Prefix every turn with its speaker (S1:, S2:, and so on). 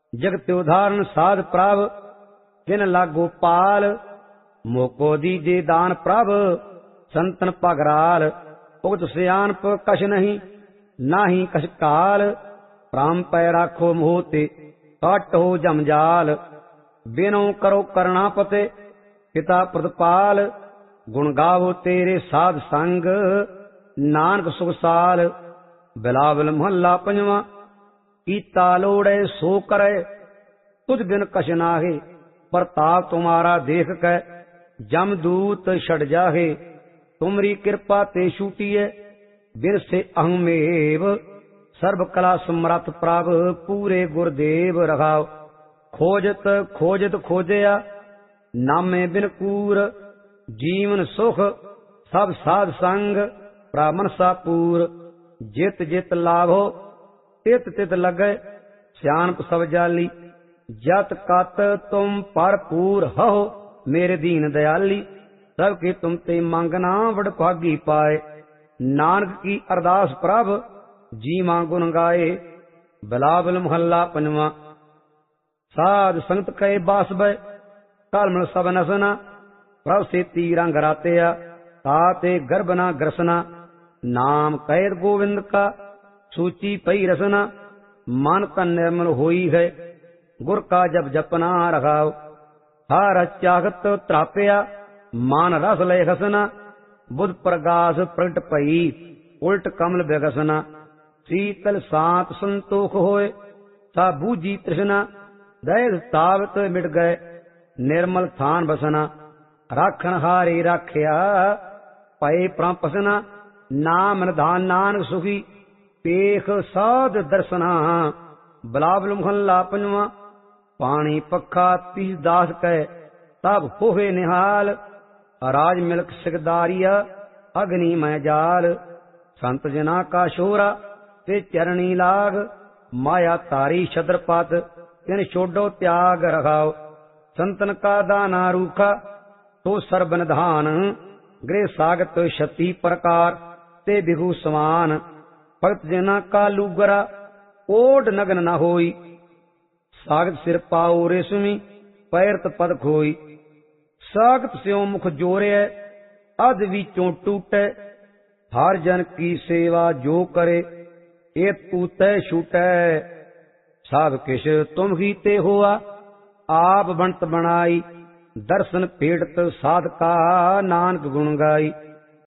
S1: जगत उदाहरण साध प्रभ जिन लागो पाल। मोको दीजे दान प्रभ संतन पगराल। उगत सियानप कछ नहीं नाही कछ काल। प्राम पै राखो मोहते काट हो जमजाल। बिनो करो करणापते पिता प्रदपाल। गुण गावो तेरे साध संग नानक सुख साल। बिलावल महला पंजवा कीता लोड़े सो करे। तुझ बिन कछ नाहे प्रताप तुम्हारा देख कै। जमदूत छड़ जाहे तुमरी कृपा ते छूटिए। बिन से अहमेव सर्व कला समरथ प्रभ पूरे गुरदेव रघाव। खोजत खोजत खोजया नामे बिन कूर। जीवन सुख सब साध संग ब्राह्मण सापूर। जित जित लाभो तित तित लगे सियानप सब जाली। जत कत तुम भरपूर हो मेरे दीन दयाली। सब के तुम ते मंगना बड़ भागी पाए। नानक की अरदास प्रभ जीवा गुण गाए। बिलावल महला पंजवा साध संगत कहे बासबै कालमल सब नसना। प्रभ से रंग रातेया ताते गर्भ ना ग्रसना। नाम कैद गोविंद का सूची पई रसना। मन तन निर्मल होई है गुर का जब जपना रखाव। हर चाहत त्रापया मान रस लय खसना। बुध प्रकाश प्रगट पई उल्ट कमल बेगसना। शीतल शांत संतोख होए सा बूझी तृष्णा। दैस तावत मिट गए निर्मल थान बसना। राखन हारे राखिया पए प्रपसना। नाम निधान नानक सुखी पेख साध दर्शना। बिलावल महला पंजवा पानी पखा तीस दास कै तब होवे निहाल। राज मिल्क सिकदारिया अग्नि मैं जाल। संत जना का शोरा ते चरणी लाग। माया तारी छद्रपत तिन छोड़ो त्याग रखाओ। संतन का दाना रूखा तो सर्ब निधान। गृह सागत छत्ती प्रकार ते बिहु समान। भगत जना का लूगरा ओड नगन न होई। सागत सिर पाओ रेशमी पैरत पद खोई। सागत स्यों मुख जोरे अध विचों टूटे। हर जन की सेवा जो करे ए तूतै छूटै। सब किश तुम ही ते होआ आप बनत बनाई। दर्शन पेटत साधका नानक गुण गाई।